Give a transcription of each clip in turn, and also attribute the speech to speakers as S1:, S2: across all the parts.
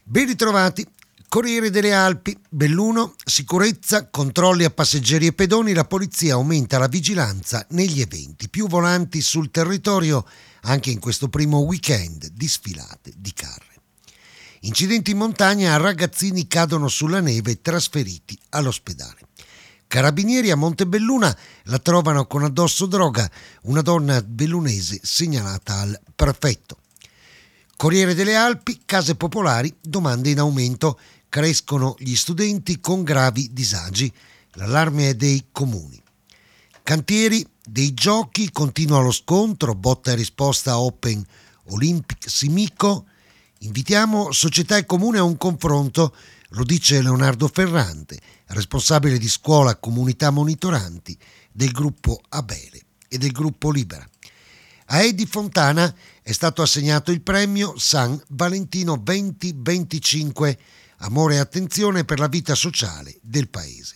S1: Ben ritrovati. Corriere delle Alpi, Belluno, sicurezza, controlli a passeggeri e pedoni, la polizia aumenta la vigilanza negli eventi, più volanti sul territorio anche in questo primo weekend di sfilate di carre. Incidenti in montagna, ragazzini cadono sulla neve trasferiti all'ospedale. Carabinieri a Montebelluna la trovano con addosso droga, una donna bellunese segnalata al prefetto. Corriere delle Alpi, case popolari, domande in aumento, crescono gli studenti con gravi disagi, l'allarme è dei comuni. Cantieri dei giochi, continua lo scontro, botta e risposta a Open Olympic Simico, invitiamo società e comune a un confronto, lo dice Leonardo Ferrante, responsabile di scuola comunità monitoranti del gruppo Abele e del gruppo Libera. A Edi Fontana è stato assegnato il premio San Valentino 2025, amore e attenzione per la vita sociale del paese.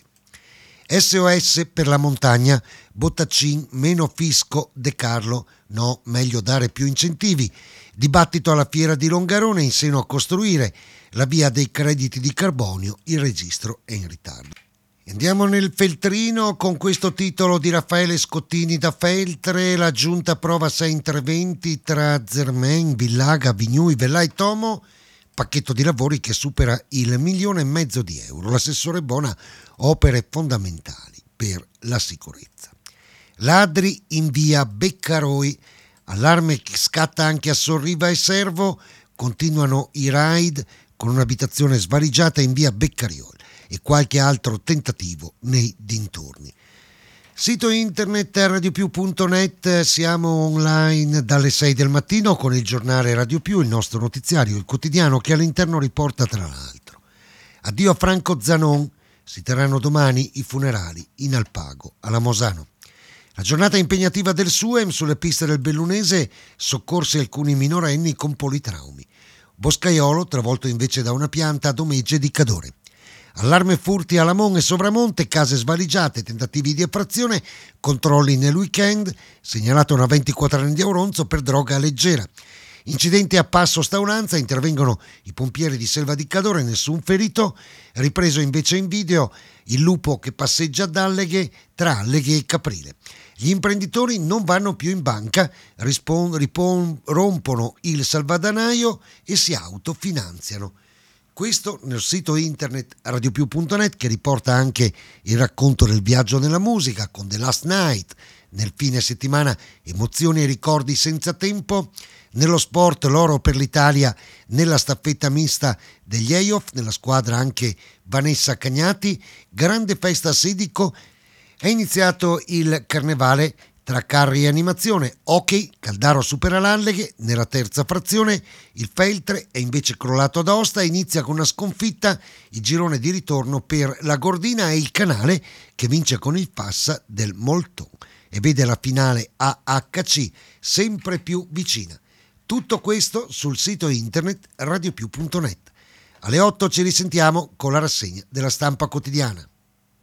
S1: SOS per la montagna, Bottaccin, meno fisco, De Carlo, no, meglio dare più incentivi. Dibattito alla fiera di Longarone in seno a costruire la via dei crediti di carbonio, il registro è in ritardo. Andiamo nel Feltrino con questo titolo di Raffaele Scottini da Feltre. La giunta approva 6 interventi tra Zermain, Villaga, Vignui, Vellai Tomo, pacchetto di lavori che supera il 1,5 milioni di euro. L'assessore Bona, opere fondamentali per la sicurezza. Ladri in via Beccaroi, allarme che scatta anche a Sorriva e Servo, continuano i raid con un'abitazione svaligiata in via Beccarioli e qualche altro tentativo nei dintorni. Sito internet radiopiù.net, siamo online dalle 6 del mattino con il giornale Radio Più, il nostro notiziario, il quotidiano che all'interno riporta tra l'altro: addio a Franco Zanon, si terranno domani i funerali in Alpago, alla Mosano. La giornata impegnativa del SUEM sulle piste del Bellunese, soccorsi alcuni minorenni con politraumi. Boscaiolo travolto invece da una pianta a Domegge di Cadore. Allarme furti a Lamon e Sovramonte, case svaligiate, tentativi di effrazione, controlli nel weekend, segnalato una 24enne di Auronzo per droga leggera. Incidenti a Passo Staulanza, intervengono i pompieri di Selva di Cadore, nessun ferito. Ripreso invece in video il lupo che passeggia ad Alleghe, tra Alleghe e Caprile. Gli imprenditori non vanno più in banca, rompono il salvadanaio e si autofinanziano. Questo nel sito internet radiopiù.net, che riporta anche il racconto del viaggio nella musica con The Last Night, nel fine settimana emozioni e ricordi senza tempo. Nello sport l'oro per l'Italia nella staffetta mista degli EIOF, nella squadra anche Vanessa Cagnati, grande festa a Sedico, è iniziato il carnevale tra carri e animazione. Hockey, Caldaro supera l'Alleghe, nella terza frazione il Feltre è invece crollato ad Aosta e inizia con una sconfitta il girone di ritorno per la Gordina e il Canale che vince con il Fassa del Molton e vede la finale AHC sempre più vicina. Tutto questo sul sito internet radiopiù.net. Alle 8 ci risentiamo con la rassegna della stampa quotidiana.